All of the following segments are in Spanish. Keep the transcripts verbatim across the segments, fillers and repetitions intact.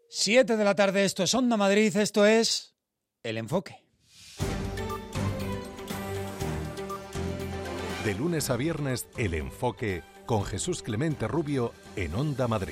Siete de la tarde, esto es Onda Madrid, esto es El Enfoque. De lunes a viernes, El Enfoque con Jesús Clemente Rubio en Onda Madrid.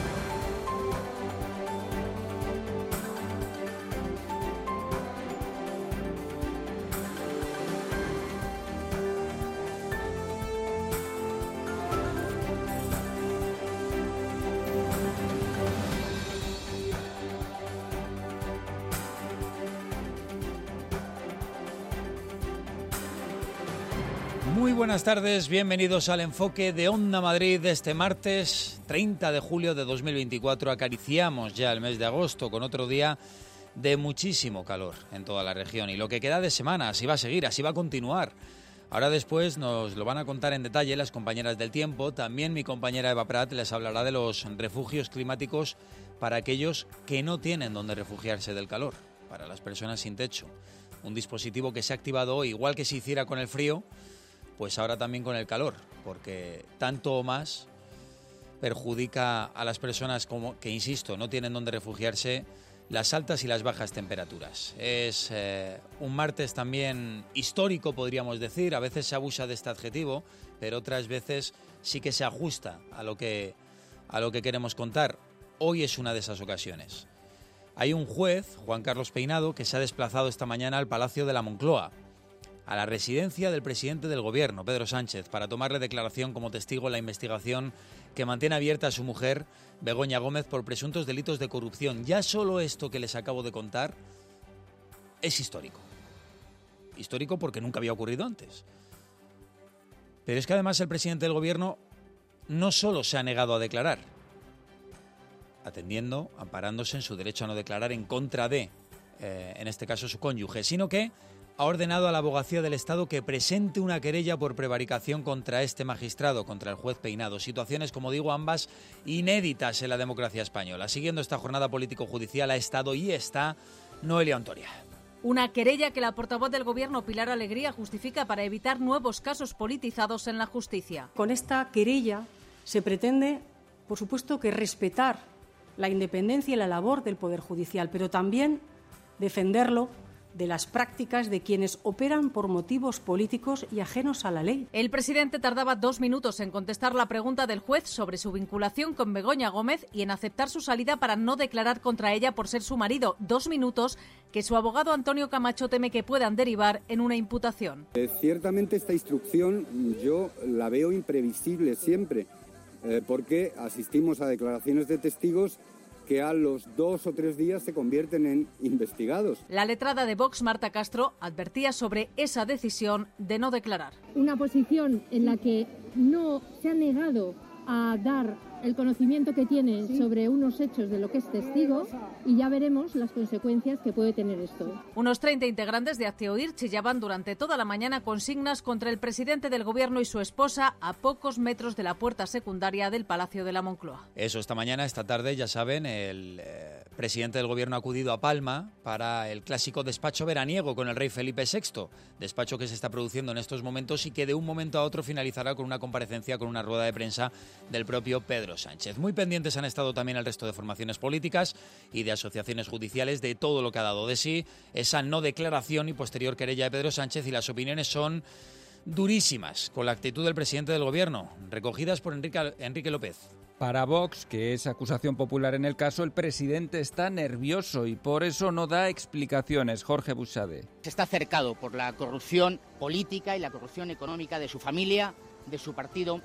Muy buenas tardes, bienvenidos al Enfoque de Onda Madrid de este martes treinta de julio de dos mil veinticuatro. Acariciamos ya el mes de agosto con otro día de muchísimo calor en toda la región y lo que queda de semana, así va a seguir, así va a continuar. Ahora después nos lo van a contar en detalle las compañeras del tiempo. También mi compañera Eva Prat les hablará de los refugios climáticos para aquellos que no tienen donde refugiarse del calor, para las personas sin techo. Un dispositivo que se ha activado hoy, igual que se hiciera con el frío, pues ahora también con el calor, porque tanto o más perjudica a las personas como que, insisto, no tienen donde refugiarse las altas y las bajas temperaturas. Es eh, un martes también histórico, podríamos decir. A veces se abusa de este adjetivo, pero otras veces sí que se ajusta a lo que, a lo que queremos contar. Hoy es una de esas ocasiones. Hay un juez, Juan Carlos Peinado, que se ha desplazado esta mañana al Palacio de la Moncloa, a la residencia del presidente del gobierno, Pedro Sánchez, para tomarle declaración como testigo en la investigación que mantiene abierta a su mujer, Begoña Gómez, por presuntos delitos de corrupción. Ya solo esto que les acabo de contar es histórico. Histórico porque nunca había ocurrido antes. Pero es que además el presidente del gobierno no solo se ha negado a declarar, atendiendo, amparándose en su derecho a no declarar en contra de, eh, en este caso, su cónyuge, sino que ha ordenado a la Abogacía del Estado que presente una querella por prevaricación contra este magistrado, contra el juez Peinado. Situaciones, como digo, ambas inéditas en la democracia española. Siguiendo esta jornada político-judicial ha estado y está Noelia Ontoria. Una querella que la portavoz del Gobierno, Pilar Alegría, justifica para evitar nuevos casos politizados en la justicia. Con esta querella se pretende, por supuesto, que respetar la independencia y la labor del Poder Judicial, pero también defenderlo de las prácticas de quienes operan por motivos políticos y ajenos a la ley. El presidente tardaba dos minutos en contestar la pregunta del juez sobre su vinculación con Begoña Gómez y en aceptar su salida para no declarar contra ella por ser su marido. Dos minutos que su abogado Antonio Camacho teme que puedan derivar en una imputación. Eh, ciertamente esta instrucción yo la veo imprevisible siempre, eh, porque asistimos a declaraciones de testigos que a los dos o tres días se convierten en investigados. La letrada de Vox, Marta Castro, advertía sobre esa decisión de no declarar. Una posición en la que no se ha negado a dar el conocimiento que tiene sobre unos hechos de lo que es testigo y ya veremos las consecuencias que puede tener esto. Unos treinta integrantes de Hazte Oír chillaban durante toda la mañana consignas contra el presidente del gobierno y su esposa a pocos metros de la puerta secundaria del Palacio de la Moncloa. Eso, esta mañana, esta tarde, ya saben, el eh, presidente del gobierno ha acudido a Palma para el clásico despacho veraniego con el rey Felipe sexto, despacho que se está produciendo en estos momentos y que de un momento a otro finalizará con una comparecencia, con una rueda de prensa del propio Pedro Sánchez. Muy pendientes han estado también el resto de formaciones políticas y de asociaciones judiciales de todo lo que ha dado de sí esa no declaración y posterior querella de Pedro Sánchez, y las opiniones son durísimas con la actitud del presidente del gobierno, recogidas por Enrique, Enrique López. Para Vox, que es acusación popular en el caso, el presidente está nervioso y por eso no da explicaciones. Jorge Buxade. Está cercado por la corrupción política y la corrupción económica de su familia, de su partido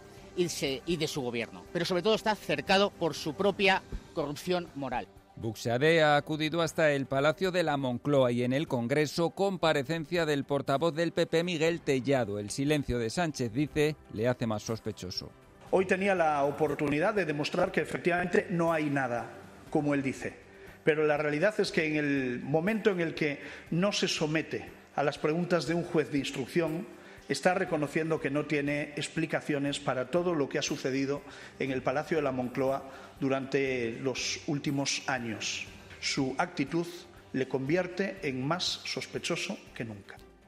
y de su gobierno, pero sobre todo está cercado por su propia corrupción moral. Buxade ha acudido hasta el Palacio de la Moncloa y en el Congreso comparecencia del portavoz del P P, Miguel Tellado. El silencio de Sánchez, dice, le hace más sospechoso. Hoy tenía la oportunidad de demostrar que efectivamente no hay nada, como él dice, pero la realidad es que en el momento en el que no se somete a las preguntas de un juez de instrucción, está reconociendo que no tiene explicaciones para todo lo que ha sucedido en el Palacio de la Moncloa durante los últimos años. Su actitud le convierte en más sospechoso que nunca.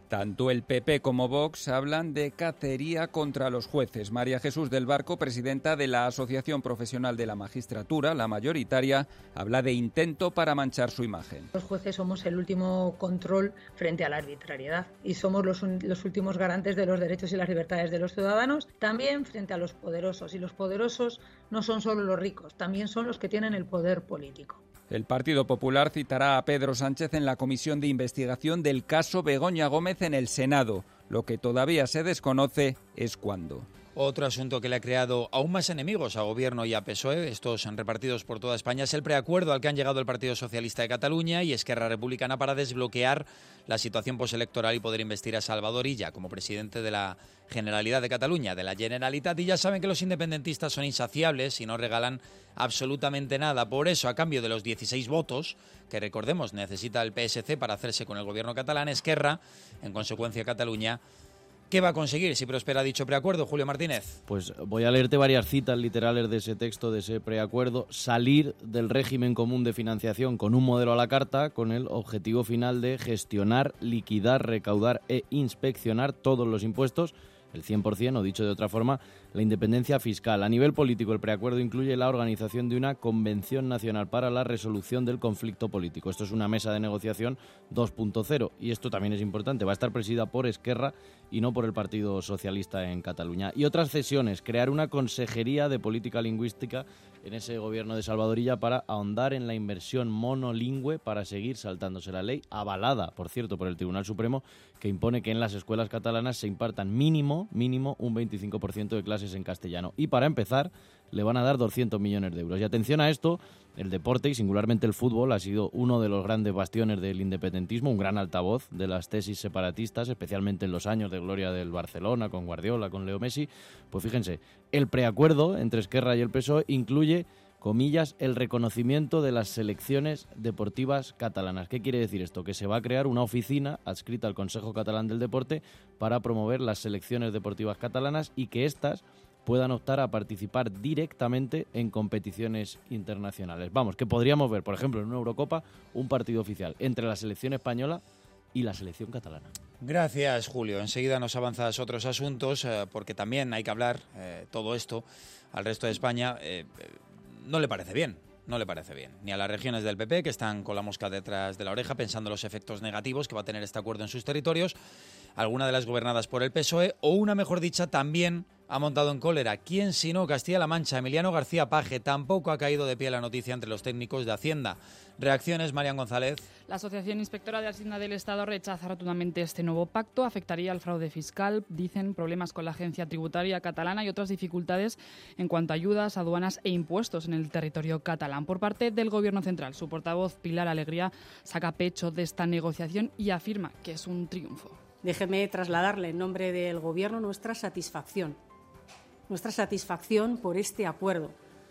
Tanto el P P como Vox hablan de cacería contra los jueces. María Jesús del Barco, presidenta de la Asociación Profesional de la Magistratura, la mayoritaria, habla de intento para manchar su imagen. Los jueces somos el último control frente a la arbitrariedad y somos los, los últimos garantes de los derechos y las libertades de los ciudadanos, también frente a los poderosos. Y los poderosos no son solo los ricos, también son los que tienen el poder político. El Partido Popular citará a Pedro Sánchez en la comisión de investigación del caso Begoña Gómez en el Senado. Lo que todavía se desconoce es cuándo. Otro asunto que le ha creado aún más enemigos a Gobierno y a P S O E, estos repartidos por toda España, es el preacuerdo al que han llegado el Partido Socialista de Cataluña y Esquerra Republicana para desbloquear la situación postelectoral y poder investir a Salvador Illa como presidente de la Generalidad de Cataluña, de la Generalitat. Y ya saben que los independentistas son insaciables y no regalan absolutamente nada. Por eso, a cambio de los dieciséis votos, que recordemos necesita el P S C para hacerse con el Gobierno catalán, Esquerra, en consecuencia Cataluña, ¿qué va a conseguir si prospera dicho preacuerdo, Julio Martínez? Pues voy a leerte varias citas literales de ese texto, de ese preacuerdo. Salir del régimen común de financiación con un modelo a la carta, con el objetivo final de gestionar, liquidar, recaudar e inspeccionar todos los impuestos, el cien por ciento, o dicho de otra forma, la independencia fiscal. A nivel político, el preacuerdo incluye la organización de una Convención Nacional para la Resolución del Conflicto Político. Esto es una mesa de negociación dos punto cero y esto también es importante. Va a estar presidida por Esquerra y no por el Partido Socialista en Cataluña. Y otras cesiones, crear una consejería de política lingüística en ese gobierno de Salvador Illa para ahondar en la inversión monolingüe para seguir saltándose la ley, avalada, por cierto, por el Tribunal Supremo, que impone que en las escuelas catalanas se impartan mínimo, mínimo un veinticinco por ciento de clases en castellano. Y para empezar, le van a dar doscientos millones de euros. Y atención a esto, el deporte y singularmente el fútbol ha sido uno de los grandes bastiones del independentismo, un gran altavoz de las tesis separatistas, especialmente en los años de gloria del Barcelona, con Guardiola, con Leo Messi. Pues fíjense, el preacuerdo entre Esquerra y el P S O E incluye, comillas, el reconocimiento de las selecciones deportivas catalanas. ¿Qué quiere decir esto? Que se va a crear una oficina adscrita al Consejo Catalán del Deporte para promover las selecciones deportivas catalanas y que éstas puedan optar a participar directamente en competiciones internacionales. Vamos, que podríamos ver, por ejemplo, en una Eurocopa, un partido oficial entre la selección española y la selección catalana. Gracias, Julio. Enseguida nos avanzas otros asuntos, eh, porque también hay que hablar eh, todo esto al resto de España. Eh, eh, no le parece bien. No le parece bien, ni a las regiones del P P, que están con la mosca detrás de la oreja pensando los efectos negativos que va a tener este acuerdo en sus territorios, alguna de las gobernadas por el P S O E, o una mejor dicha, también ha montado en cólera. ¿Quién sino Castilla-La Mancha? Emiliano García Paje. Tampoco ha caído de pie la noticia entre los técnicos de Hacienda. Reacciones, Marian González. La Asociación Inspectora de Hacienda del Estado rechaza rotundamente este nuevo pacto. Afectaría al fraude fiscal, dicen, problemas con la agencia tributaria catalana y otras dificultades en cuanto a ayudas, aduanas e impuestos en el territorio catalán. Por parte del Gobierno central, su portavoz Pilar Alegría saca pecho de esta negociación y afirma que es un triunfo. Déjeme trasladarle en nombre del Gobierno nuestra satisfacción. Nuestra satisfacción por este acuerdo,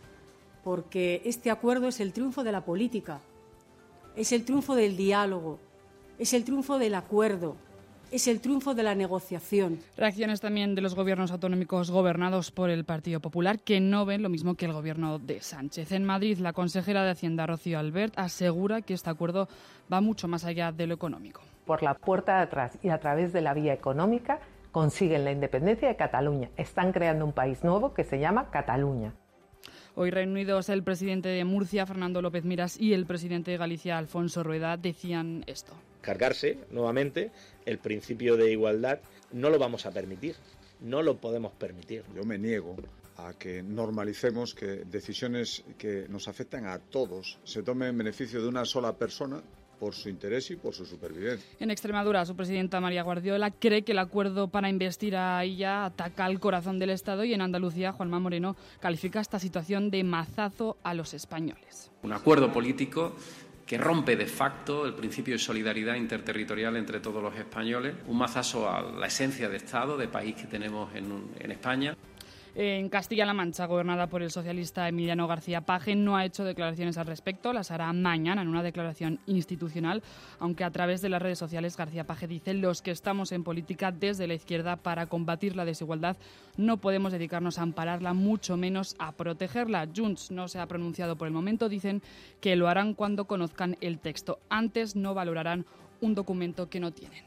porque este acuerdo es el triunfo de la política, es el triunfo del diálogo, es el triunfo del acuerdo, es el triunfo de la negociación. Reacciones también de los gobiernos autonómicos gobernados por el Partido Popular, que no ven lo mismo que el gobierno de Sánchez. En Madrid, la consejera de Hacienda, Rocío Albert, asegura que este acuerdo va mucho más allá de lo económico. Por la puerta de atrás y a través de la vía económica consiguen la independencia de Cataluña. Están creando un país nuevo que se llama Cataluña. Hoy reunidos el presidente de Murcia, Fernando López Miras, y el presidente de Galicia, Alfonso Rueda, decían esto. Cargarse nuevamente el principio de igualdad no lo vamos a permitir, no lo podemos permitir. Yo me niego a que normalicemos que decisiones que nos afectan a todos se tomen en beneficio de una sola persona por su interés y por su supervivencia. En Extremadura, su presidenta María Guardiola cree que el acuerdo para investir a ella ataca al corazón del Estado, y en Andalucía, Juanma Moreno califica esta situación de mazazo a los españoles. Un acuerdo político que rompe de facto el principio de solidaridad interterritorial entre todos los españoles, un mazazo a la esencia de Estado, de país que tenemos en, en España. En Castilla-La Mancha, gobernada por el socialista Emiliano García Paje, no ha hecho declaraciones al respecto. Las hará mañana en una declaración institucional, aunque a través de las redes sociales García Paje dice: los que estamos en política desde la izquierda para combatir la desigualdad no podemos dedicarnos a ampararla, mucho menos a protegerla. Junts no se ha pronunciado por el momento, dicen que lo harán cuando conozcan el texto. Antes no valorarán un documento que no tienen.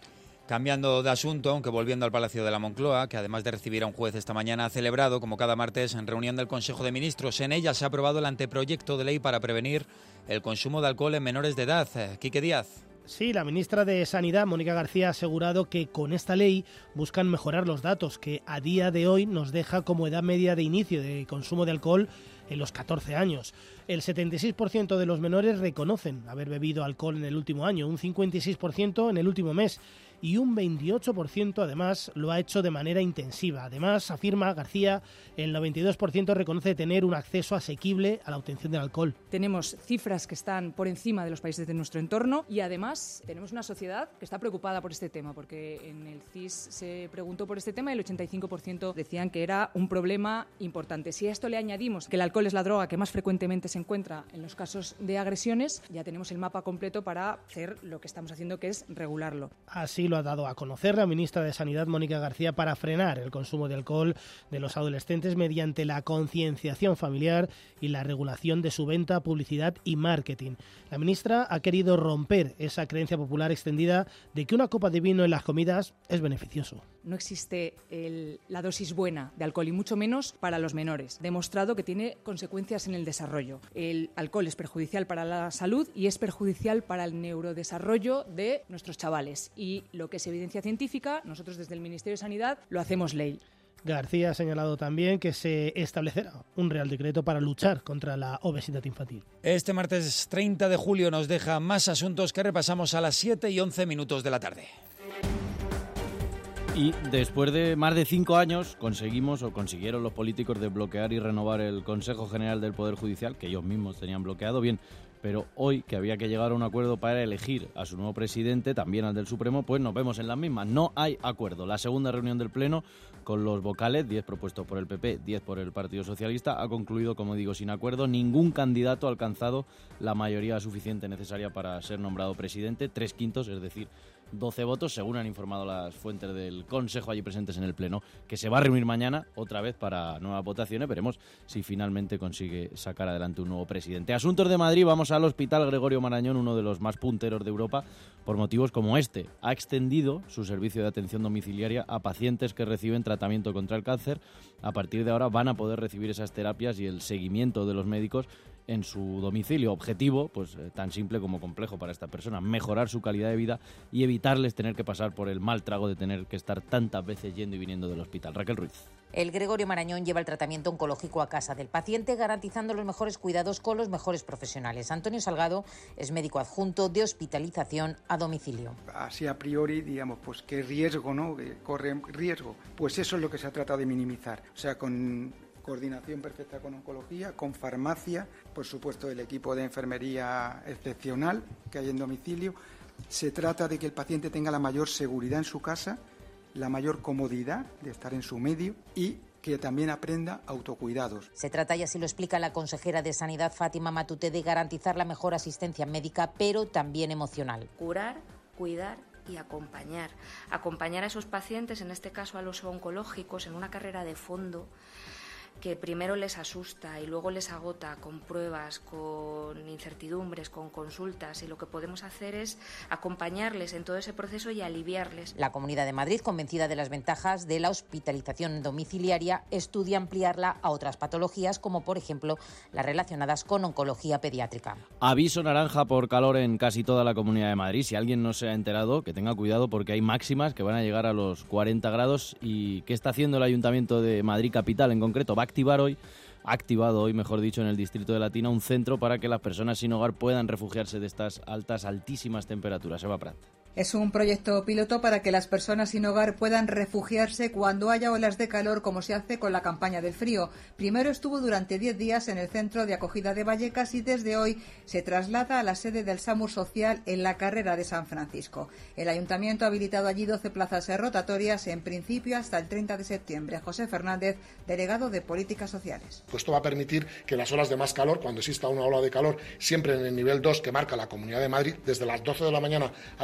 Cambiando de asunto, aunque volviendo al Palacio de la Moncloa, que además de recibir a un juez esta mañana ha celebrado, como cada martes, en reunión del Consejo de Ministros. En ella se ha aprobado el anteproyecto de ley para prevenir el consumo de alcohol en menores de edad. Quique Díaz. Sí, la ministra de Sanidad, Mónica García, ha asegurado que con esta ley buscan mejorar los datos, que a día de hoy nos deja como edad media de inicio de consumo de alcohol en los catorce años. El setenta y seis por ciento de los menores reconocen haber bebido alcohol en el último año, un cincuenta y seis por ciento en el último mes y un veintiocho por ciento además lo ha hecho de manera intensiva. Además, afirma García, el noventa y dos por ciento reconoce tener un acceso asequible a la obtención del alcohol. Tenemos cifras que están por encima de los países de nuestro entorno y además tenemos una sociedad que está preocupada por este tema, porque en el C I S se preguntó por este tema y el ochenta y cinco por ciento decían que era un problema importante. Si a esto le añadimos que el alcohol es la droga que más frecuentemente se encuentra en los casos de agresiones, ya tenemos el mapa completo para hacer lo que estamos haciendo, que es regularlo. Así lo ha dado a conocer la ministra de Sanidad, Mónica García, para frenar el consumo de alcohol de los adolescentes mediante la concienciación familiar y la regulación de su venta, publicidad y marketing. La ministra ha querido romper esa creencia popular extendida de que una copa de vino en las comidas es beneficioso. No existe el, la dosis buena de alcohol y mucho menos para los menores. Demostrado que tiene consecuencias en el desarrollo. El alcohol es perjudicial para la salud y es perjudicial para el neurodesarrollo de nuestros chavales. Y lo que es evidencia científica, nosotros desde el Ministerio de Sanidad lo hacemos ley. García ha señalado también que se establecerá un Real Decreto para luchar contra la obesidad infantil. Este martes treinta de julio nos deja más asuntos que repasamos a las siete y once minutos de la tarde. Y después de más de cinco años conseguimos o consiguieron los políticos desbloquear y renovar el Consejo General del Poder Judicial, que ellos mismos tenían bloqueado, bien, pero hoy que había que llegar a un acuerdo para elegir a su nuevo presidente, también al del Supremo, pues nos vemos en las mismas. No hay acuerdo. La segunda reunión del Pleno con los vocales, diez propuestos por el P P, diez por el Partido Socialista, ha concluido, como digo, sin acuerdo. Ningún candidato ha alcanzado la mayoría suficiente necesaria para ser nombrado presidente, tres quintos, es decir, doce votos, según han informado las fuentes del Consejo allí presentes en el Pleno, que se va a reunir mañana otra vez para nuevas votaciones. Veremos si finalmente consigue sacar adelante un nuevo presidente. Asuntos de Madrid, vamos al Hospital Gregorio Marañón, uno de los más punteros de Europa, por motivos como este. Ha extendido su servicio de atención domiciliaria a pacientes que reciben tratamiento contra el cáncer. A partir de ahora van a poder recibir esas terapias y el seguimiento de los médicos en su domicilio. Objetivo, pues eh, tan simple como complejo para esta persona: mejorar su calidad de vida y evitarles tener que pasar por el mal trago de tener que estar tantas veces yendo y viniendo del hospital. Raquel Ruiz. El Gregorio Marañón lleva el tratamiento oncológico a casa del paciente, garantizando los mejores cuidados con los mejores profesionales. Antonio Salgado es médico adjunto de hospitalización a domicilio. Así a priori, digamos, pues qué riesgo, ¿no? Que corre riesgo. Pues eso es lo que se ha tratado de minimizar. O sea, con coordinación perfecta con oncología, con farmacia, por supuesto el equipo de enfermería excepcional que hay en domicilio. Se trata de que el paciente tenga la mayor seguridad en su casa, la mayor comodidad de estar en su medio y que también aprenda autocuidados. Se trata, y así lo explica la consejera de Sanidad, Fátima Matute, de garantizar la mejor asistencia médica, pero también emocional. Curar, cuidar y acompañar. Acompañar a esos pacientes, en este caso a los oncológicos, en una carrera de fondo que primero les asusta y luego les agota con pruebas, con incertidumbres, con consultas, y lo que podemos hacer es acompañarles en todo ese proceso y aliviarles. La Comunidad de Madrid, convencida de las ventajas de la hospitalización domiciliaria, estudia ampliarla a otras patologías, como por ejemplo las relacionadas con oncología pediátrica. Aviso naranja por calor en casi toda la Comunidad de Madrid. Si alguien no se ha enterado, que tenga cuidado porque hay máximas que van a llegar a los cuarenta grados. ¿Y qué está haciendo el Ayuntamiento de Madrid Capital en concreto? Va a activar hoy, ha activado hoy, mejor dicho, en el distrito de Latina, un centro para que las personas sin hogar puedan refugiarse de estas altas, altísimas temperaturas. Eva Prat. Es un proyecto piloto para que las personas sin hogar puedan refugiarse cuando haya olas de calor, como se hace con la campaña del frío. Primero estuvo durante diez días en el centro de acogida de Vallecas y desde hoy se traslada a la sede del SAMUR Social en la carrera de San Francisco. El ayuntamiento ha habilitado allí doce plazas rotatorias, en principio hasta el treinta de septiembre. José Fernández, delegado de Políticas Sociales. Pues esto va a permitir que las olas de más calor, cuando exista una ola de calor, siempre en el nivel dos que marca la Comunidad de Madrid, desde las doce de la mañana a las ocho de la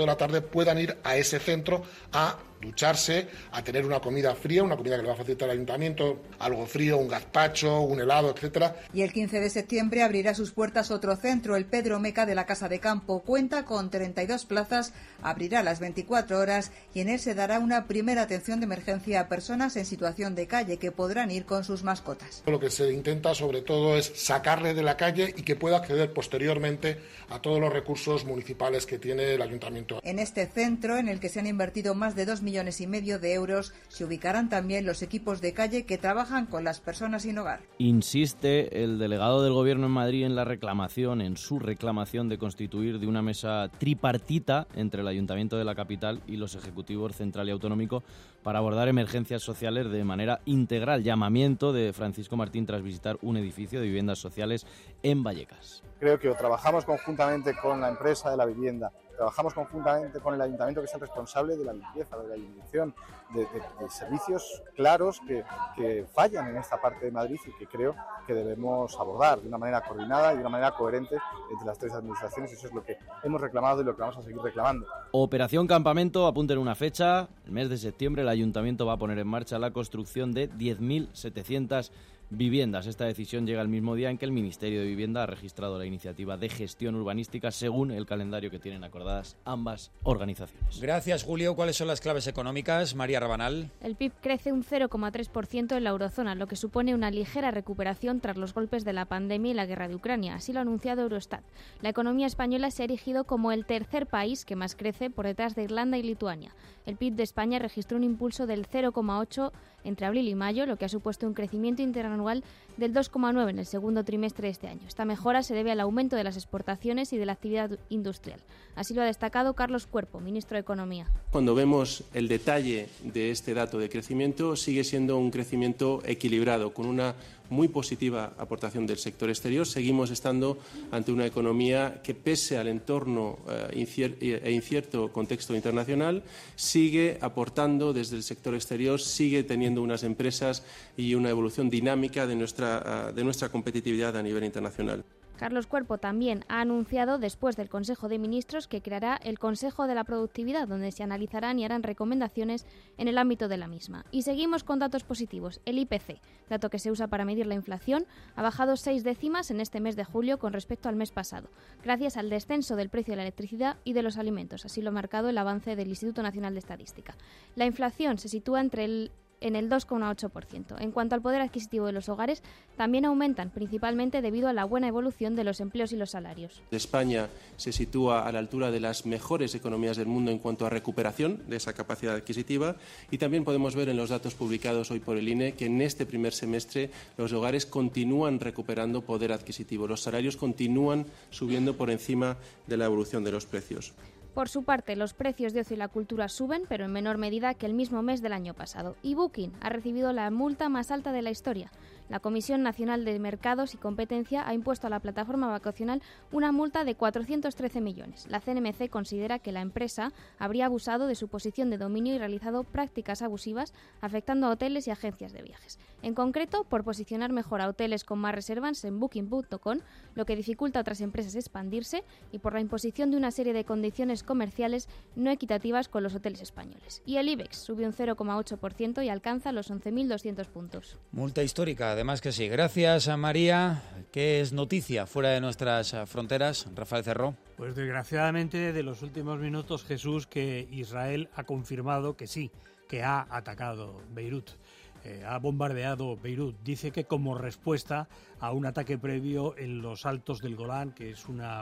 la tarde puedan ir a ese centro a ducharse, a tener una comida fría, una comida que le va a facilitar el ayuntamiento, algo frío, un gazpacho, un helado, etcétera. Y el quince de septiembre abrirá sus puertas otro centro, el Pedro Meca de la Casa de Campo. Cuenta con treinta y dos plazas, abrirá a las veinticuatro horas y en él se dará una primera atención de emergencia a personas en situación de calle que podrán ir con sus mascotas. Lo que se intenta sobre todo es sacarle de la calle y que pueda acceder posteriormente a todos los recursos municipales que tiene el ayuntamiento. En este centro, en el que se han invertido más de dos millones y medio de euros, se ubicarán también los equipos de calle que trabajan con las personas sin hogar. Insiste el delegado del Gobierno en Madrid en la reclamación, en su reclamación de constituir de una mesa tripartita entre el Ayuntamiento de la capital y los ejecutivos central y autonómico para abordar emergencias sociales de manera integral. Llamamiento de Francisco Martín tras visitar un edificio de viviendas sociales en Vallecas. Creo que o trabajamos conjuntamente con la empresa de la vivienda, trabajamos conjuntamente con el ayuntamiento, que es el responsable de la limpieza, de la inyección, de, de, de servicios claros que, que fallan en esta parte de Madrid y que creo que debemos abordar de una manera coordinada y de una manera coherente entre las tres administraciones. Eso es lo que hemos reclamado y lo que vamos a seguir reclamando. Operación Campamento, apunten una fecha. El mes de septiembre el ayuntamiento va a poner en marcha la construcción de diez mil setecientas viviendas. Esta decisión llega el mismo día en que el Ministerio de Vivienda ha registrado la iniciativa de gestión urbanística según el calendario que tienen acordadas ambas organizaciones. Gracias, Julio. ¿Cuáles son las claves económicas? María Rabanal. El P I B crece un cero coma tres por ciento en la eurozona, lo que supone una ligera recuperación tras los golpes de la pandemia y la guerra de Ucrania. Así lo ha anunciado Eurostat. La economía española se ha erigido como el tercer país que más crece, por detrás de Irlanda y Lituania. El P I B de España registró un impulso del cero coma ocho por ciento entre abril y mayo, lo que ha supuesto un crecimiento interanual del dos coma nueve por ciento en el segundo trimestre de este año. Esta mejora se debe al aumento de las exportaciones y de la actividad industrial. Así lo ha destacado Carlos Cuerpo, ministro de Economía. Cuando vemos el detalle de este dato de crecimiento, sigue siendo un crecimiento equilibrado, con una muy positiva aportación del sector exterior. Seguimos estando ante una economía que, pese al entorno eh, incier- e incierto contexto internacional, sigue aportando desde el sector exterior, sigue teniendo unas empresas y una evolución dinámica de nuestra, de nuestra competitividad a nivel internacional. Carlos Cuerpo también ha anunciado, después del Consejo de Ministros, que creará el Consejo de la Productividad, donde se analizarán y harán recomendaciones en el ámbito de la misma. Y seguimos con datos positivos. El I P C, dato que se usa para medir la inflación, ha bajado seis décimas en este mes de julio con respecto al mes pasado, gracias al descenso del precio de la electricidad y de los alimentos. Así lo ha marcado el avance del Instituto Nacional de Estadística. La inflación se sitúa entre el en el dos coma ocho por ciento. En cuanto al poder adquisitivo de los hogares, también aumentan, principalmente debido a la buena evolución de los empleos y los salarios. España se sitúa a la altura de las mejores economías del mundo en cuanto a recuperación de esa capacidad adquisitiva, y también podemos ver en los datos publicados hoy por el I N E que en este primer semestre los hogares continúan recuperando poder adquisitivo. Los salarios continúan subiendo por encima de la evolución de los precios. Por su parte, los precios de ocio y la cultura suben, pero en menor medida que el mismo mes del año pasado. Y Booking ha recibido la multa más alta de la historia. La Comisión Nacional de Mercados y Competencia ha impuesto a la plataforma vacacional una multa de cuatrocientos trece millones. La C N M C considera que la empresa habría abusado de su posición de dominio y realizado prácticas abusivas afectando a hoteles y agencias de viajes. En concreto, por posicionar mejor a hoteles con más reservas en booking punto com, lo que dificulta a otras empresas expandirse, y por la imposición de una serie de condiciones comerciales no equitativas con los hoteles españoles. Y el IBEX subió un cero coma ocho por ciento y alcanza los once mil doscientos puntos. Multa histórica, además que sí. Gracias a María. ¿Qué es noticia fuera de nuestras fronteras? Rafael Cerró. Pues desgraciadamente de los últimos minutos, Jesús, que Israel ha confirmado que sí, que ha atacado Beirut. Eh, ha bombardeado Beirut. Dice que como respuesta a un ataque previo en los altos del Golán, que es una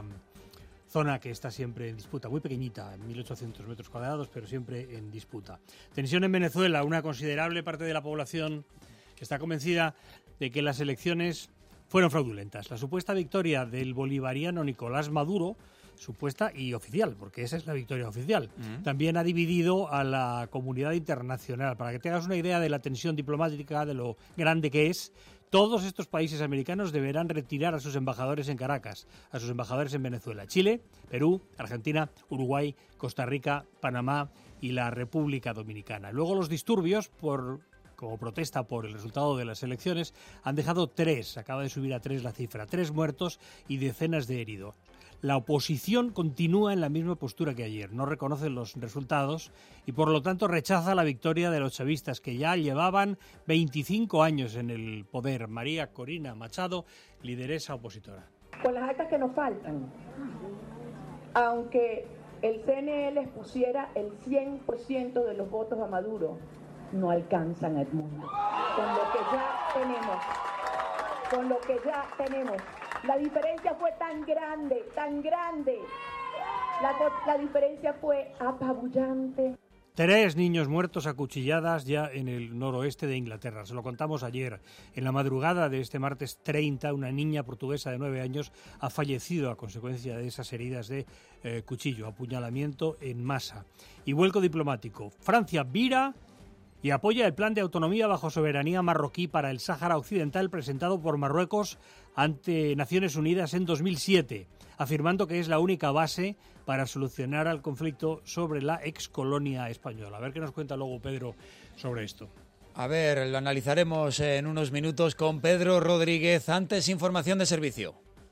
zona que está siempre en disputa, muy pequeñita, mil ochocientos metros cuadrados, pero siempre en disputa. Tensión en Venezuela. Una considerable parte de la población está convencida de que las elecciones fueron fraudulentas. La supuesta victoria del bolivariano Nicolás Maduro, supuesta y oficial, porque esa es la victoria oficial, uh-huh. también ha dividido a la comunidad internacional. Para que te hagas una idea de la tensión diplomática, de lo grande que es, todos estos países americanos deberán retirar a sus embajadores en Caracas, a sus embajadores en Venezuela, Chile, Perú, Argentina, Uruguay, Costa Rica, Panamá y la República Dominicana. Luego los disturbios por como protesta por el resultado de las elecciones, han dejado tres, acaba de subir a tres la cifra, tres muertos y decenas de heridos. La oposición continúa en la misma postura que ayer, no reconoce los resultados y por lo tanto rechaza la victoria de los chavistas, que ya llevaban veinticinco años en el poder. María Corina Machado, lideresa opositora. Con las actas que nos faltan, aunque el C N E les pusiera el cien por ciento de los votos a Maduro, no alcanzan a Edmundo. Con lo que ya tenemos, con lo que ya tenemos. La diferencia fue tan grande, tan grande. La, la diferencia fue apabullante. Tres niños muertos a cuchilladas ya en el noroeste de Inglaterra. Se lo contamos ayer. En la madrugada de este martes treinta, una niña portuguesa de nueve años ha fallecido a consecuencia de esas heridas de eh, cuchillo, apuñalamiento en masa. Y vuelco diplomático. Francia vira y apoya el plan de autonomía bajo soberanía marroquí para el Sáhara Occidental presentado por Marruecos ante Naciones Unidas en dos mil siete, afirmando que es la única base para solucionar el conflicto sobre la excolonia española. A ver qué nos cuenta luego Pedro sobre esto. A ver, lo analizaremos en unos minutos con Pedro Rodríguez. Antes, información de servicio.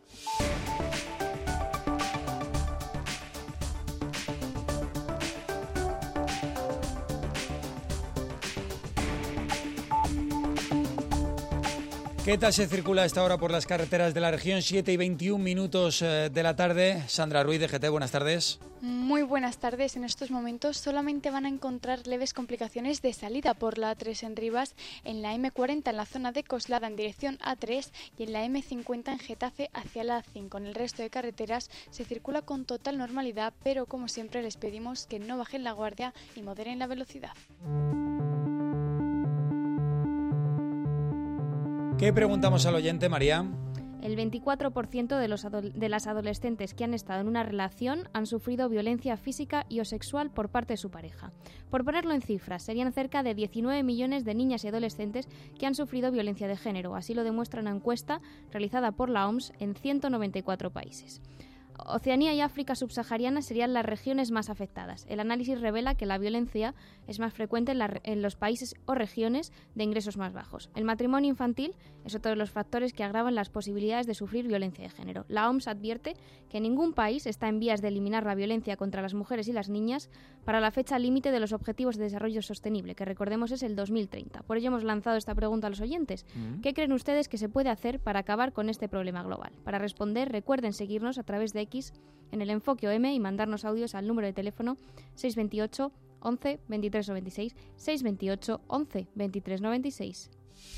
¿Qué tal se circula a esta hora por las carreteras de la región? siete y veintiún minutos de la tarde. Sandra Ruiz, de G T, buenas tardes. Muy buenas tardes. En estos momentos solamente van a encontrar leves complicaciones de salida por la A tres en Rivas, en la eme cuarenta en la zona de Coslada en dirección A tres y en la eme cincuenta en Getafe hacia la A cinco. En el resto de carreteras se circula con total normalidad, pero como siempre les pedimos que no bajen la guardia y moderen la velocidad. ¿Qué preguntamos al oyente, María? El veinticuatro por ciento de, los adol- de las adolescentes que han estado en una relación han sufrido violencia física y o sexual por parte de su pareja. Por ponerlo en cifras, serían cerca de diecinueve millones de niñas y adolescentes que han sufrido violencia de género. Así lo demuestra una encuesta realizada por la O M S en ciento noventa y cuatro países. Oceanía y África subsahariana serían las regiones más afectadas. El análisis revela que la violencia es más frecuente en, la, en los países o regiones de ingresos más bajos. El matrimonio infantil es otro de los factores que agravan las posibilidades de sufrir violencia de género. La O M S advierte que ningún país está en vías de eliminar la violencia contra las mujeres y las niñas para la fecha límite de los Objetivos de Desarrollo Sostenible, que recordemos es el dos mil treinta. Por ello hemos lanzado esta pregunta a los oyentes. Mm. ¿Qué creen ustedes que se puede hacer para acabar con este problema global? Para responder, recuerden seguirnos a través de X en el Enfoque O M y mandarnos audios al número de teléfono seis veintiocho once veintitrés noventa y seis, seis veintiocho once veintitrés noventa y seis.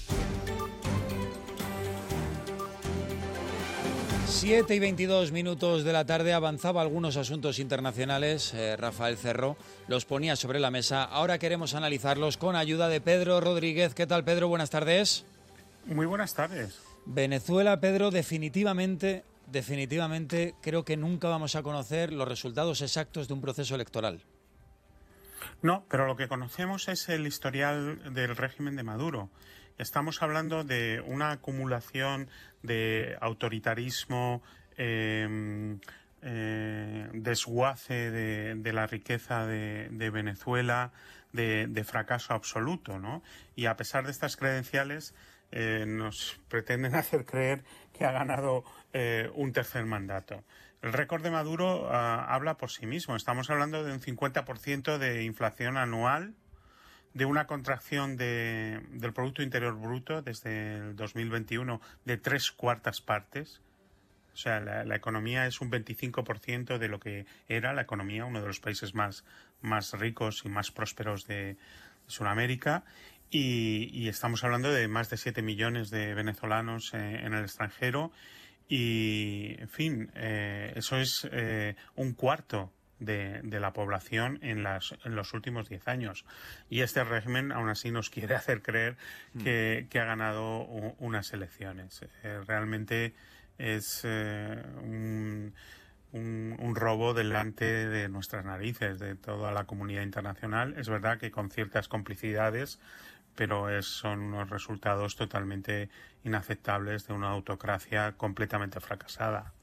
siete y veintidós minutos de la tarde. Avanzaba algunos asuntos internacionales. Eh, Rafael Cerro los ponía sobre la mesa. Ahora queremos analizarlos con ayuda de Pedro Rodríguez. ¿Qué tal, Pedro? Buenas tardes. Muy buenas tardes. Venezuela, Pedro, definitivamente... Definitivamente creo que nunca vamos a conocer los resultados exactos de un proceso electoral. No, pero lo que conocemos es el historial del régimen de Maduro. Estamos hablando de una acumulación de autoritarismo, eh, eh, desguace de, de la riqueza de, de Venezuela, de, de fracaso absoluto, ¿no? Y a pesar de estas credenciales, eh, nos pretenden hacer creer que ha ganado eh, un tercer mandato. El récord de Maduro uh, habla por sí mismo. Estamos hablando de un cincuenta por ciento de inflación anual, de una contracción de, del Producto Interior Bruto desde el dos mil veintiuno de tres cuartas partes. O sea, la, la economía es un veinticinco por ciento de lo que era la economía, uno de los países más, más ricos y más prósperos de, de Sudamérica. Y, y estamos hablando de más de siete millones de venezolanos eh, en el extranjero y, en fin, eh, eso es eh, un cuarto de, de la población en, las, en los últimos diez años. Y este régimen, aún así, nos quiere hacer creer que, que ha ganado u, unas elecciones. Eh, realmente es eh, un... Un, un robo delante de nuestras narices, de toda la comunidad internacional. Es verdad que con ciertas complicidades, pero es, son unos resultados totalmente inaceptables de una autocracia completamente fracasada.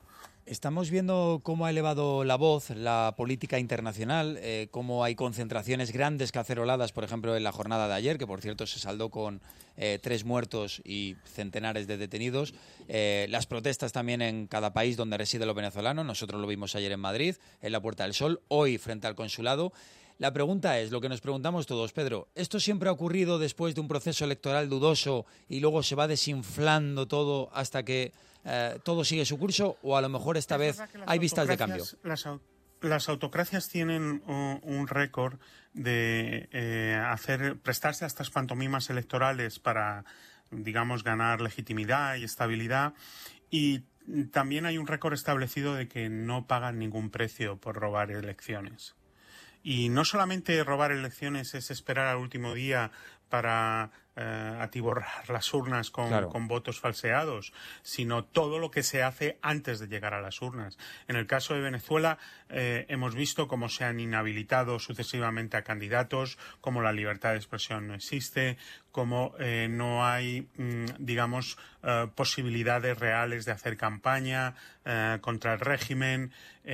Estamos viendo cómo ha elevado la voz la política internacional, eh, cómo hay concentraciones grandes, caceroladas, por ejemplo, en la jornada de ayer, que por cierto se saldó con eh, tres muertos y centenares de detenidos. Eh, las protestas también en cada país donde residen los venezolanos. Nosotros lo vimos ayer en Madrid, en la Puerta del Sol, hoy frente al consulado. La pregunta es, lo que nos preguntamos todos, Pedro, ¿esto siempre ha ocurrido después de un proceso electoral dudoso y luego se va desinflando todo hasta que eh, todo sigue su curso, o a lo mejor esta vez hay vistas de cambio? Las, las autocracias tienen un, un récord de eh, hacer prestarse a estas pantomimas electorales para, digamos, ganar legitimidad y estabilidad, y también hay un récord establecido de que no pagan ningún precio por robar elecciones. Y no solamente robar elecciones es esperar al último día para eh, atiborrar las urnas con, claro. con votos falseados, sino todo lo que se hace antes de llegar a las urnas. En el caso de Venezuela eh, hemos visto cómo se han inhabilitado sucesivamente a candidatos, cómo la libertad de expresión no existe, cómo eh, no hay, mm, digamos, eh, posibilidades reales de hacer campaña eh, contra el régimen.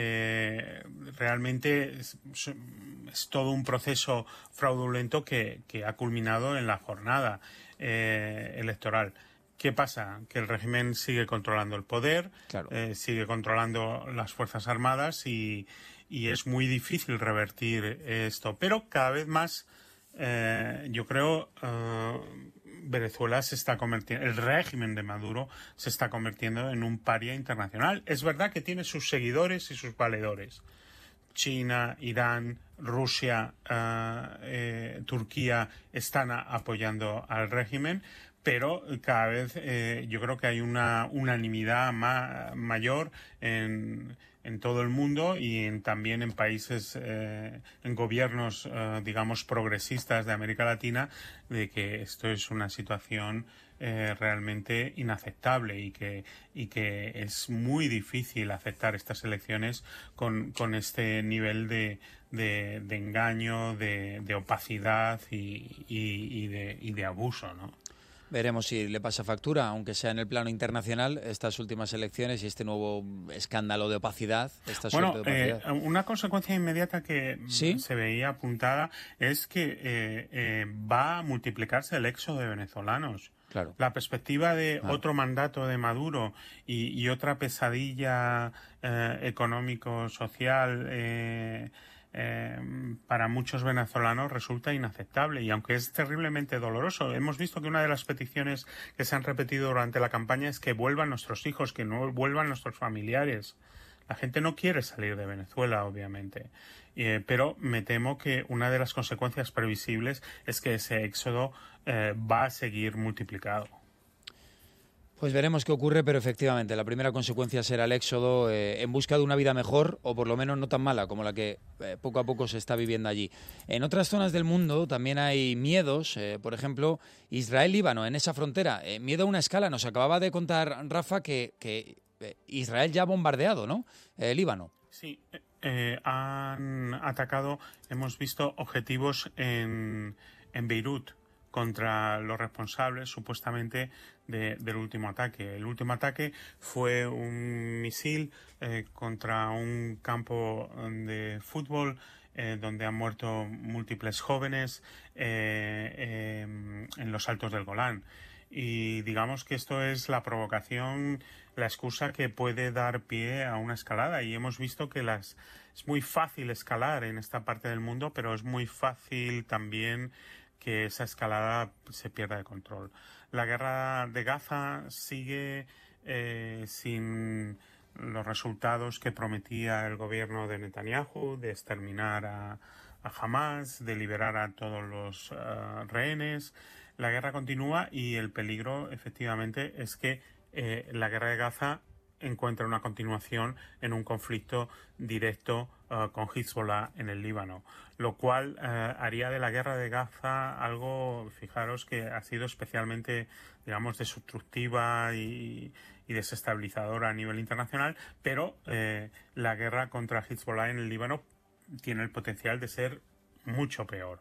Eh, realmente es, es todo un proceso fraudulento que, que ha culminado en la jornada eh, electoral. ¿Qué pasa? Que el régimen sigue controlando el poder, claro. eh, sigue controlando las Fuerzas Armadas y, y es muy difícil revertir esto. Pero cada vez más, eh, yo creo, eh, Venezuela se está convirtiendo, el régimen de Maduro se está convirtiendo en un paria internacional. Es verdad que tiene sus seguidores y sus valedores. China, Irán, Rusia, uh, eh, Turquía están a, apoyando al régimen, pero cada vez eh, yo creo que hay una unanimidad ma mayor en, en todo el mundo y en, también en países, eh, en gobiernos, eh, digamos, progresistas de América Latina, de que esto es una situación Eh, realmente inaceptable y que, y que es muy difícil aceptar estas elecciones con, con este nivel de, de, de engaño, de, de opacidad y, y, y, de, y de abuso, ¿no? Veremos si le pasa factura, aunque sea en el plano internacional, estas últimas elecciones y este nuevo escándalo de opacidad. Esta bueno, suerte de opacidad. Eh, una consecuencia inmediata que ¿Sí? se veía apuntada es que eh, eh, va a multiplicarse el éxodo de venezolanos. Claro. La perspectiva de ah. otro mandato de Maduro y, y otra pesadilla eh, económico-social eh, eh, para muchos venezolanos resulta inaceptable. Y aunque es terriblemente doloroso, hemos visto que una de las peticiones que se han repetido durante la campaña es que vuelvan nuestros hijos, que no vuelvan nuestros familiares. La gente no quiere salir de Venezuela, obviamente, eh, pero me temo que una de las consecuencias previsibles es que ese éxodo eh, va a seguir multiplicado. Pues veremos qué ocurre, pero efectivamente la primera consecuencia será el éxodo eh, en busca de una vida mejor, o por lo menos no tan mala como la que eh, poco a poco se está viviendo allí. En otras zonas del mundo también hay miedos, eh, por ejemplo, Israel-Líbano, en esa frontera, eh, miedo a una escala. Nos acababa de contar Rafa que... que Israel ya ha bombardeado, ¿no? Eh, Líbano. Sí, eh, han atacado, hemos visto objetivos en, en Beirut contra los responsables, supuestamente, de, del último ataque. El último ataque fue un misil eh, contra un campo de fútbol eh, donde han muerto múltiples jóvenes eh, eh, en los Altos del Golán. Y digamos que esto es la provocación, la excusa que puede dar pie a una escalada. Y hemos visto que las, es muy fácil escalar en esta parte del mundo, pero es muy fácil también que esa escalada se pierda de control. La guerra de Gaza sigue eh, sin los resultados que prometía el gobierno de Netanyahu, de exterminar a, a Hamas, de liberar a todos los uh, rehenes. La guerra continúa y el peligro, efectivamente, es que eh, la guerra de Gaza encuentra una continuación en un conflicto directo uh, con Hezbollah en el Líbano, lo cual uh, haría de la guerra de Gaza algo, fijaros, que ha sido especialmente, digamos, destructiva y, y desestabilizadora a nivel internacional, pero eh, la guerra contra Hezbollah en el Líbano tiene el potencial de ser mucho peor.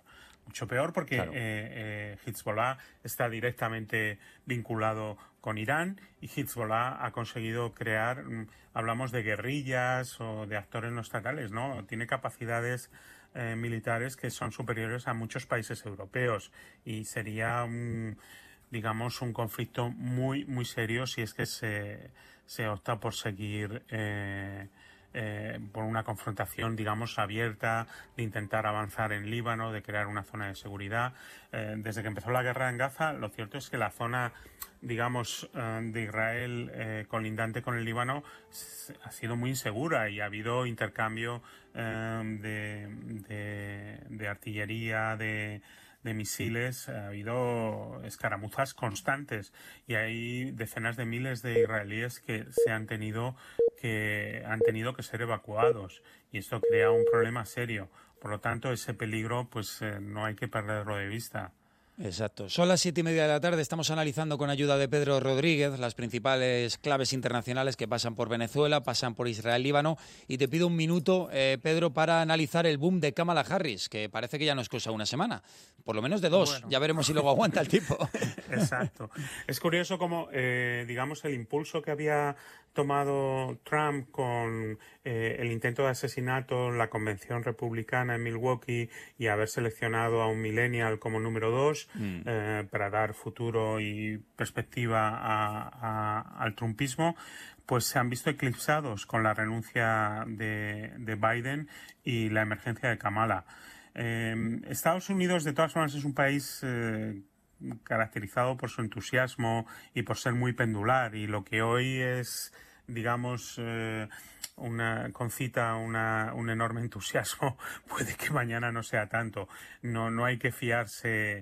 mucho peor porque Claro. eh, eh, Hezbollah está directamente vinculado con Irán y Hezbollah ha conseguido crear, mm, hablamos de guerrillas o de actores no estatales, ¿no? Tiene capacidades eh, militares que son superiores a muchos países europeos y sería un, digamos, un conflicto muy, muy serio si es que se, se opta por seguir eh, eh, por una confrontación, digamos, abierta, de intentar avanzar en Líbano, de crear una zona de seguridad. Eh, desde que empezó la guerra en Gaza, lo cierto es que la zona, digamos, eh, de Israel eh, colindante con el Líbano ha sido muy insegura y ha habido intercambio eh, de, de, de artillería, de de misiles, ha habido escaramuzas constantes y hay decenas de miles de israelíes que se han tenido que han tenido que ser evacuados y esto crea un problema serio. Por lo tanto, ese peligro pues eh, no hay que perderlo de vista. Exacto. Son las siete y media de la tarde. Estamos analizando con ayuda de Pedro Rodríguez las principales claves internacionales que pasan por Venezuela, pasan por Israel, Líbano. Y te pido un minuto, eh, Pedro, para analizar el boom de Kamala Harris, que parece que ya no es cosa una semana. Por lo menos de dos. Bueno. Ya veremos si luego aguanta el tipo. Exacto. Es curioso cómo, eh, digamos, el impulso que había tomado Trump con eh, el intento de asesinato en la convención republicana en Milwaukee y haber seleccionado a un millennial como número dos mm. eh, para dar futuro y perspectiva a, a, al trumpismo, pues se han visto eclipsados con la renuncia de, de Biden y la emergencia de Kamala. Eh, Estados Unidos, de todas formas, es un país eh, caracterizado por su entusiasmo y por ser muy pendular, y lo que hoy es, digamos, eh, una concita, una, un enorme entusiasmo, puede que mañana no sea tanto. No, no hay que fiarse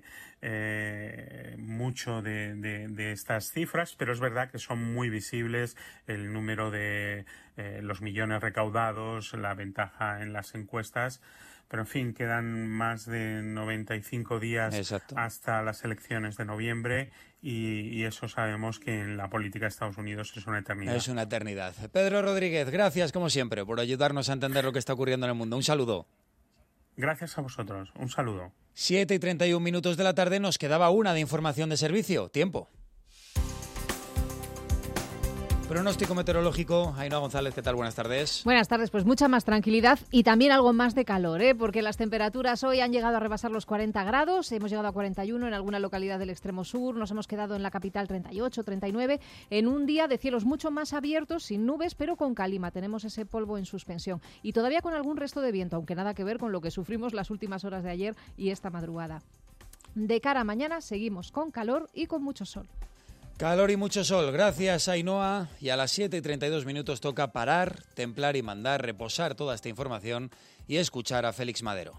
eh, mucho de, de, de estas cifras, pero es verdad que son muy visibles el número de eh, los millones recaudados, la ventaja en las encuestas. Pero, en fin, quedan más de noventa y cinco días Exacto. hasta las elecciones de noviembre y, y eso sabemos que en la política de Estados Unidos es una eternidad. Es una eternidad. Pedro Rodríguez, gracias, como siempre, por ayudarnos a entender lo que está ocurriendo en el mundo. Un saludo. Gracias a vosotros. Un saludo. siete y treinta y un minutos de la tarde, nos quedaba una de información de servicio. Tiempo. Pronóstico meteorológico, Ainhoa González, ¿qué tal? Buenas tardes. Buenas tardes, pues mucha más tranquilidad y también algo más de calor, ¿eh? Porque las temperaturas hoy han llegado a rebasar los cuarenta grados, hemos llegado a cuarenta y uno en alguna localidad del extremo sur, nos hemos quedado en la capital treinta y ocho, treinta y nueve, en un día de cielos mucho más abiertos, sin nubes, pero con calima, tenemos ese polvo en suspensión y todavía con algún resto de viento, aunque nada que ver con lo que sufrimos las últimas horas de ayer y esta madrugada. De cara a mañana seguimos con calor y con mucho sol. Calor y mucho sol, gracias Ainhoa. Y a las siete y treinta y dos minutos toca parar, templar y mandar, reposar toda esta información y escuchar a Félix Madero.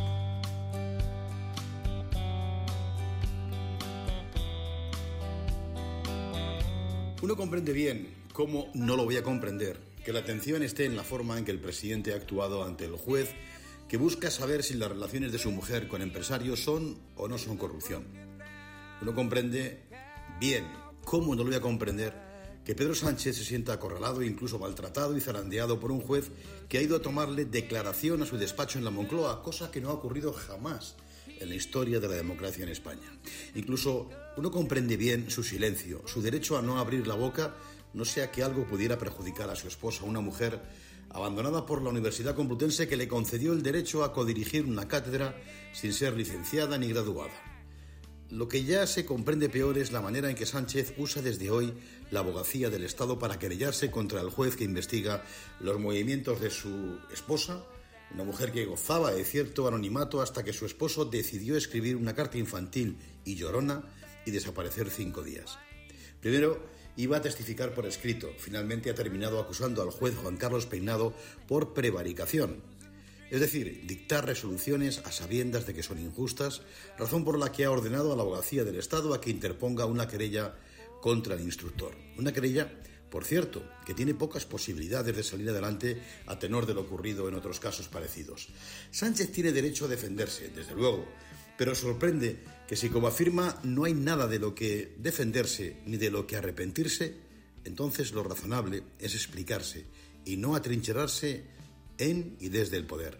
Uno comprende bien, cómo no lo voy a comprender, que la atención esté en la forma en que el presidente ha actuado ante el juez que busca saber si las relaciones de su mujer con empresarios son o no son corrupción. Uno comprende bien, ¿cómo no lo voy a comprender que Pedro Sánchez se sienta acorralado e incluso maltratado y zarandeado por un juez que ha ido a tomarle declaración a su despacho en la Moncloa, cosa que no ha ocurrido jamás en la historia de la democracia en España? Incluso uno comprende bien su silencio, su derecho a no abrir la boca, no sea que algo pudiera perjudicar a su esposa, una mujer abandonada por la Universidad Complutense que le concedió el derecho a codirigir una cátedra sin ser licenciada ni graduada. Lo que ya se comprende peor es la manera en que Sánchez usa desde hoy la abogacía del Estado para querellarse contra el juez que investiga los movimientos de su esposa, una mujer que gozaba de cierto anonimato hasta que su esposo decidió escribir una carta infantil y llorona y desaparecer cinco días. Primero iba a testificar por escrito, finalmente ha terminado acusando al juez Juan Carlos Peinado por prevaricación. Es decir, dictar resoluciones a sabiendas de que son injustas, razón por la que ha ordenado a la abogacía del Estado a que interponga una querella contra el instructor. Una querella, por cierto, que tiene pocas posibilidades de salir adelante a tenor de lo ocurrido en otros casos parecidos. Sánchez tiene derecho a defenderse, desde luego, pero sorprende que si, como afirma, no hay nada de lo que defenderse ni de lo que arrepentirse, entonces lo razonable es explicarse y no atrincherarse en y desde el poder.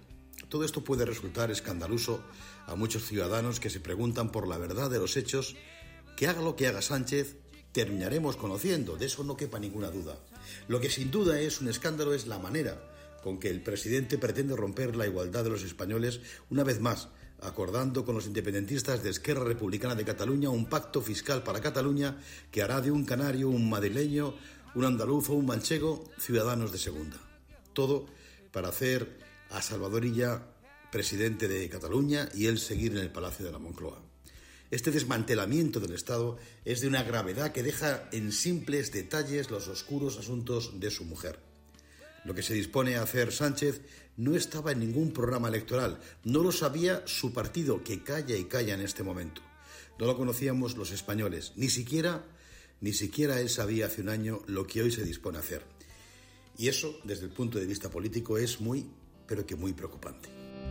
Todo esto puede resultar escandaloso a muchos ciudadanos que se preguntan por la verdad de los hechos, que haga lo que haga Sánchez, terminaremos conociendo, de eso no quepa ninguna duda. Lo que sin duda es un escándalo es la manera con que el presidente pretende romper la igualdad de los españoles una vez más, acordando con los independentistas de Esquerra Republicana de Cataluña un pacto fiscal para Cataluña que hará de un canario, un madrileño, un andaluz o un manchego ciudadanos de segunda. Todo para hacer a Salvador Illa presidente de Cataluña y él seguir en el Palacio de la Moncloa. Este desmantelamiento del Estado es de una gravedad que deja en simples detalles los oscuros asuntos de su mujer. Lo que se dispone a hacer Sánchez no estaba en ningún programa electoral, no lo sabía su partido, que calla y calla en este momento. No lo conocíamos los españoles, ni siquiera, ni siquiera él sabía hace un año lo que hoy se dispone a hacer. Y eso, desde el punto de vista político, es muy, pero que muy preocupante.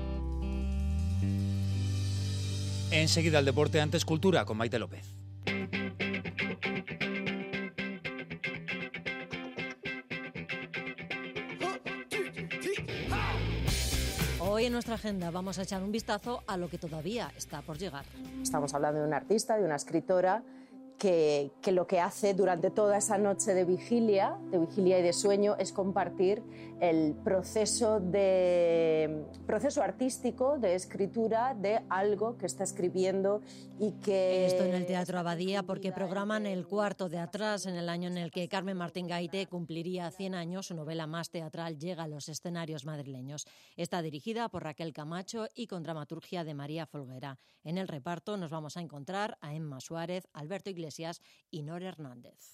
Enseguida el deporte, antes cultura, con Maite López. Hoy en nuestra agenda vamos a echar un vistazo a lo que todavía está por llegar. Estamos hablando de una artista, de una escritora que, que lo que hace durante toda esa noche de vigilia, de vigilia y de sueño, es compartir el proceso, de, proceso artístico de escritura de algo que está escribiendo y que... Esto en el Teatro Abadía porque programan el cuarto de atrás en el año en el que Carmen Martín Gaite cumpliría cien años. Su novela más teatral llega a los escenarios madrileños. Está dirigida por Raquel Camacho y con dramaturgia de María Folguera. En el reparto nos vamos a encontrar a Emma Suárez, Alberto Iglesias y Nora Hernández.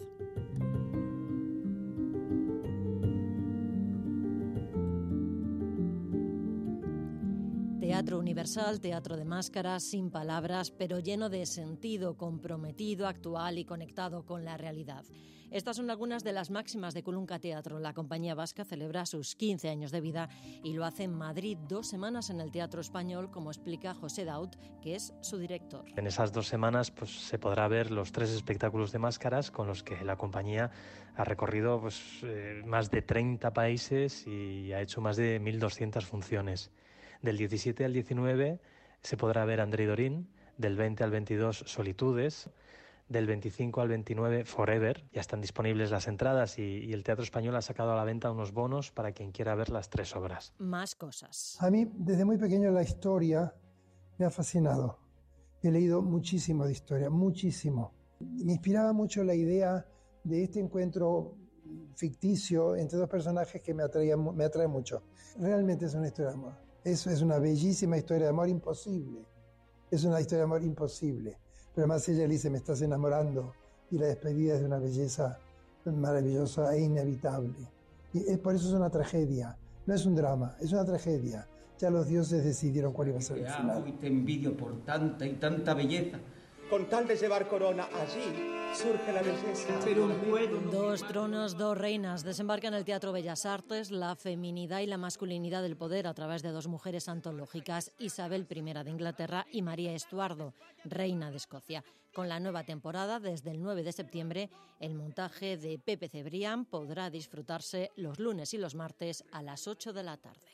Teatro universal, teatro de máscaras, sin palabras, pero lleno de sentido, comprometido, actual y conectado con la realidad. Estas son algunas de las máximas de Colunca Teatro. La compañía vasca celebra sus quince años de vida y lo hace en Madrid, dos semanas en el Teatro Español, como explica José Daut, que es su director. En esas dos semanas pues, se podrá ver los tres espectáculos de máscaras con los que la compañía ha recorrido pues, eh, más de treinta países y ha hecho más de mil doscientas funciones. Del diecisiete al diecinueve se podrá ver André Dorín, del veinte al veintidós Solitudes, del veinticinco al veintinueve Forever. Ya están disponibles las entradas y, y el Teatro Español ha sacado a la venta unos bonos para quien quiera ver las tres obras. Más cosas. A mí, desde muy pequeño, la historia me ha fascinado. He leído muchísimo de historia, muchísimo. Me inspiraba mucho la idea de este encuentro ficticio entre dos personajes que me atraían, me atrae mucho. Realmente es una historia de amor. Eso es una bellísima historia de amor imposible. Es una historia de amor imposible. Pero además ella le dice, me estás enamorando. Y la despedida es de una belleza maravillosa e inevitable. Y es, por eso es una tragedia. No es un drama, es una tragedia. Ya los dioses decidieron cuál iba a ser el final. Y te envidio por tanta y tanta belleza. Con tal de llevar corona allí, surge la belleza. Pero no puedo, no dos tronos, dos reinas. Desembarca en el Teatro Bellas Artes la feminidad y la masculinidad del poder a través de dos mujeres antológicas, Isabel primera de Inglaterra y María Estuardo, reina de Escocia. Con la nueva temporada, desde el nueve de septiembre, el montaje de Pepe Cebrián podrá disfrutarse los lunes y los martes a las ocho de la tarde.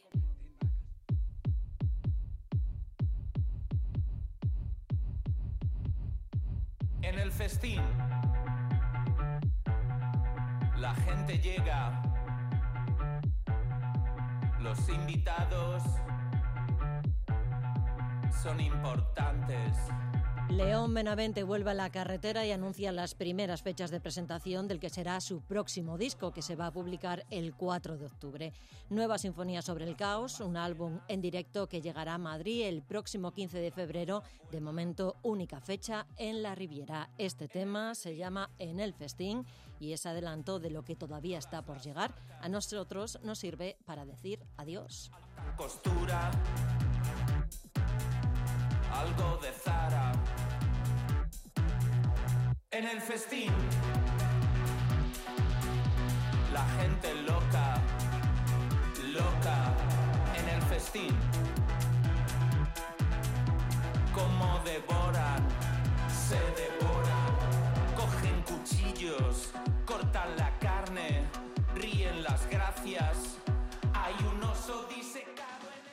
En el festín, la gente llega, los invitados son importantes. León Benavente vuelve a la carretera y anuncia las primeras fechas de presentación del que será su próximo disco, que se va a publicar el cuatro de octubre. Nueva Sinfonía sobre el Caos, un álbum en directo que llegará a Madrid el próximo quince de febrero, de momento única fecha en la Riviera. Este tema se llama En el Festín y es adelanto de lo que todavía está por llegar. A nosotros nos sirve para decir adiós. Costura, algo de Zara. En el festín, la gente loca, loca.